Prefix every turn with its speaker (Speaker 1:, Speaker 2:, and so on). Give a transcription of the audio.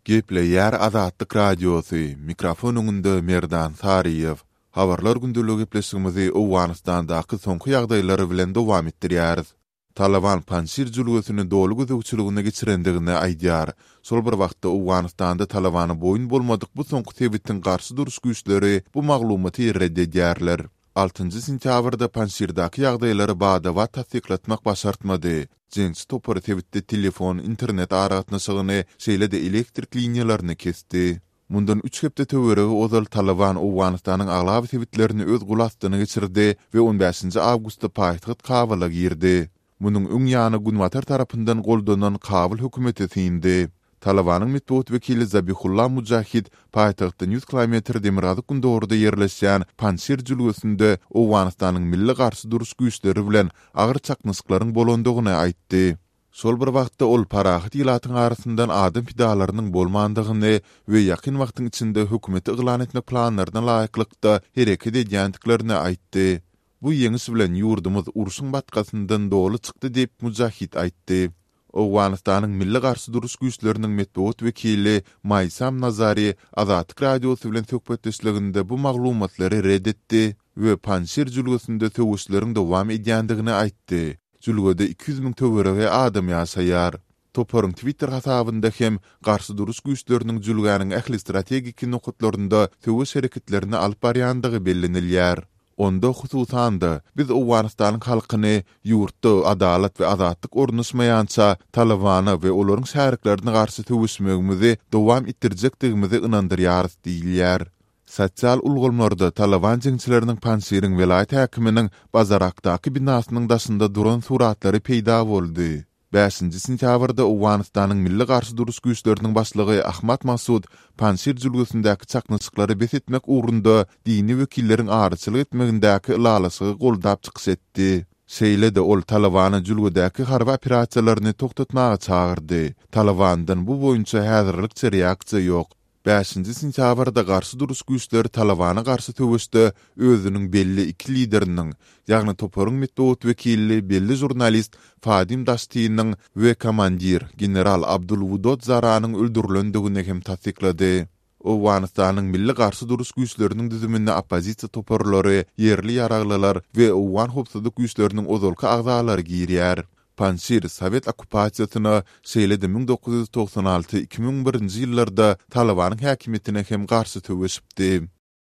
Speaker 1: Geple yer Azatlyk Radiosu, mikrofon öňünde Merdan Sariyev. Habarlar gündüligi gepleşigimizi Owganistandaky soňky ýagdaýlary bilen dowam etdirýäris. Taliban Panjshir jülgüsini dolu gözükçülügine geçirendigine aýdýar. Sol bir wagtda Owganistanda Talibany boyun bolmadyk bu soňky tebitden garşy duruş güýçleri bu maglumaty reddedýärler. 6-njy sentýabrda Panjshirdaky ýagdaýlary bada tasdiklatmak başartmady. Jens topary tebitde telefon, internet aratnaşygyny, şeýle-de elektrik liniýalaryny kesdi. Mundan 3 hepde töweregi ozal Taliban Owganistanyň aglaby tebitlerini öz gulastyny geçirdi we 15-nji awgustda paýtagat Kabyla girdi. Munyň öň ýany Gunwatar tarapyndan goldanan Kabyl hökümeti tindi. Talibanyň metbuat wekili Zabihullah Mujahid paýtagtdan 100 km demiradyk gündorda ýerleşýän Panjshir jülgüsinde Owganistanyň milli garşy duruş güýçleri bilen agyr çaknysklaryň bolandygyny aýtdy. Sol bir wagtda ol parahat ýylatyň arasyndan adam pidalarynyň bolmandygyny we ýakyn wagtyň içinde hökümeti yglan etmek planlaryna laýyklykda hereket edýändiklerini aýtdy. Bu ýeňis bilen ýurdumyz uruşyň batkasyndan dolu çykdy diýip Mujahid aýtdy. Owganistanyň milli garşy duruş güýçleriniň metbuat wekili Maysam Nazari Azatlyk Radiosu bilen söhbetleşiginde bu maglumatlary reddetdi we Panjshir jülgüsinde töwüşleriň dowam edýändigini aýtdy. Jülgüde 200.000 töwerege adam ýaşaýar. Toparyň Twitter hasabynda hem garşy duruş güýçleriniň jülgäniň ähli strategik nokatlarynda töwüş hereketlerini alyp barýandygy bellenilýär. Onda hususanda biz Owganistanyň halkyny ýurtda adalat we azatlyk ornaşmaýança Talibana we olaryň şäherliklerine garşy töwüşmegimizi dowam etdirjekdigimizi ynandyrýarys diýilýär. Sosial ulgamlarda Taliban jeňçileriniň Panjshiriň welaýat häkiminiň Bazarakdaky binasynyň daşynda duran suratlary peýda boldy. 5-nji sentýabrda Owganistanyň milli garşy duruş güýçleriniň başlygy Ahmad Masud Panjshir jülgüsindäki çaknyslyklary besitmek ugrunda dini wekilleriň aryçylyk etmegindäki lalasy goldap çykyş etdi. Şeýle-de ol Talibany jülgüdäki harby operasiýalaryny toktatmaga çagyrdy. Talibandan bu boýunça häzirlik reaksiýa ýok. 5-nji sentýabrda garşy duruş güýçleri Talibana garşy töwüşde özüniň belli iki lideriniň, ýagny toparyň metbuat wekili belli jurnalist Fadim Dashtinyň we komandir general Abdulwudud Zaranyň öldürilendigini hem tasdiklady. Owganistanyň milli garşy duruş güýçleriniň düzüminde opozisiýa toparlary, yerli ýaraglylar we Owgan howpsuzlyk güýçleriniň ozalky agzalary girýär. Panjshir Sovet okupasiýasyna şeýle-de 1996-2001-nji ýyllarda Talibanyň häkimetine hem garşy töwüşipdi.